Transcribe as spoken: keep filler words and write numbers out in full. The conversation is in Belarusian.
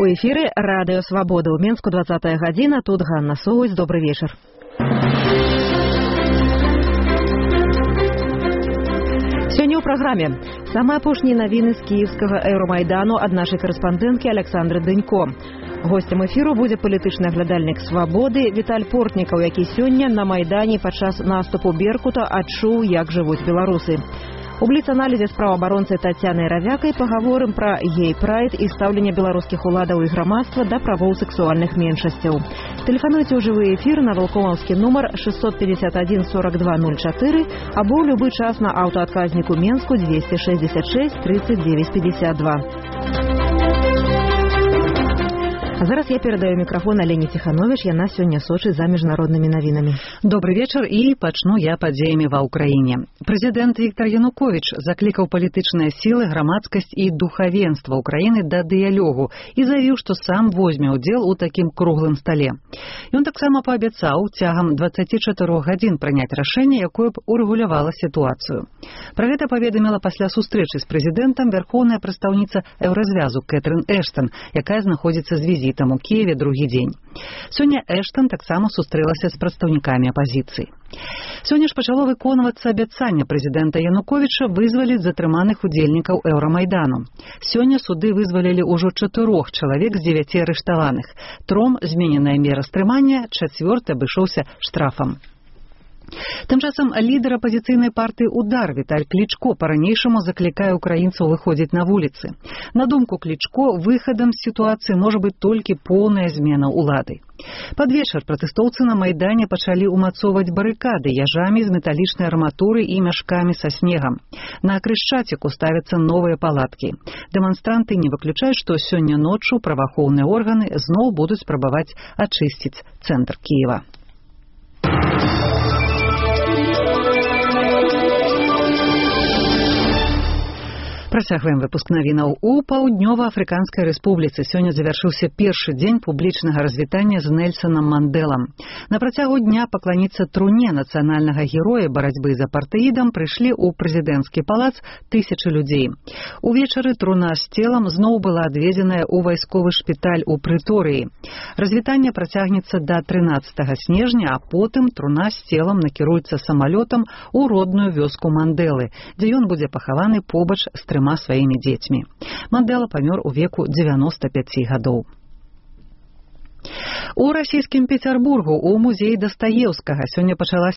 У эфіры Радыё Свабода. У Менску двадцатая гадзіна. Тут Ганна Соусь. Добрый вечер. Сёння ў праграме самыя апошнія навіны з кіеўскага Еўрамайдану ад нашай карэспандэнткі Александры Дынько. Гостем эфіру будзе палітычны аглядальнік Свабоды Віталь Портнікаў, які сёння на Майдане падчас наступу Беркута адчуў, як жывуць беларусы. У бліц-аналізе з праваабаронцай Тацянай Равякай пагаворым пра гей-прайд і стаўленне беларускіх уладаў і грамадства да правоў сэксуальных меншасцяў. Тэлефануйце ў жывы эфір на валкомаўскі нумар шестьсот пятьдесят один сорок два ноль четыре або ў любы час на аўтаадказніку Менску двести шестьдесят шесть тридцать девять пятьдесят два. А зараз я перадаю мікрафон Алене Ціхановіч, яна сёння сочыць за міжнароднымі навінамі. Добрый вечар, і пачну я падзеямі ва ўкраіне. Прэзідэнт Віктор Янукович заклікаў палітычныя сілы, грамадскасць і духавенства ўкраіны да дыялогу і заявіў, што сам возьме ўдзел у такім круглым стале. Ён таксама паабяцаў цягам дваццаці чатырох гадзін прыняць рашэнне, якое б урэгулявала сітуацыю. Пра гэта паведаміла пасля сустрэчы з прэзідэнтам вярхоўная прадстаўніца Еўразвязу Кэтрын Эштан, якая знаходзіцца з візітам у Киеве другі дзень. Сёння Эштан таксама сустрэлася з прадстаўнікамі апазіцыі. Сёння ж пачало выконвацца абяцанне прэзідэнта Януковіча вызваліць затрыманых удзельнікаў Еўрамайдану. Сёння суды вызвалілі ўжо чатырох чалавек з дзевяці арыштаваных. Тром змененая мера стрымання, чацвёрты абышоўся штрафам. Тым часам лідар апазіцыйнай партыі «Удар» Віталь Клічко па-ранейшаму заклікае украінцаў выходзіць на вуліцы. На думку Клічко, выхадам з сітуацыі можа быць толькі поўная змена ўлады. Пад вечар пратэстоўцы на Майдане пачалі ўмацоўваць барыкады яжамі з металічнай арматуры і мяшкамі са снегам. На Крышчаціку ставяцца новыя палаткі. Дэманстранты не выключаюць, што сёння ноччу праваахоўныя органы зноў будуць спрабаваць ачысціць цэнтр Кіева. Працягваем выпуск навінаў. У Паўднёва-Афрыканскай рэспубліцы сёння завяршыўся першы дзень публічнага развітання з Нельсонам Мандэлам. На працягу дня пакланіцца труне нацыянальнага героя барацьбы з апартэідам прыйшлі ў прэзідэнцкі палац тысячы людзей. Увечары труна з целам зноў была адведзеная ў вайсковы шпіталь у Прыторыі. Развітанне працягнецца да трынаццатага снежня, а потым труна з целам накіруецца самалётам у родную вёску Мандэлы, дзе ён будзе пахаваны побач з трыма сваімі дзецьмі. Мандэла памёр у веку дзевяноста пяці гадоў. У расійскім Пецярбургу у музеі Дастаеўскага сёння пачалася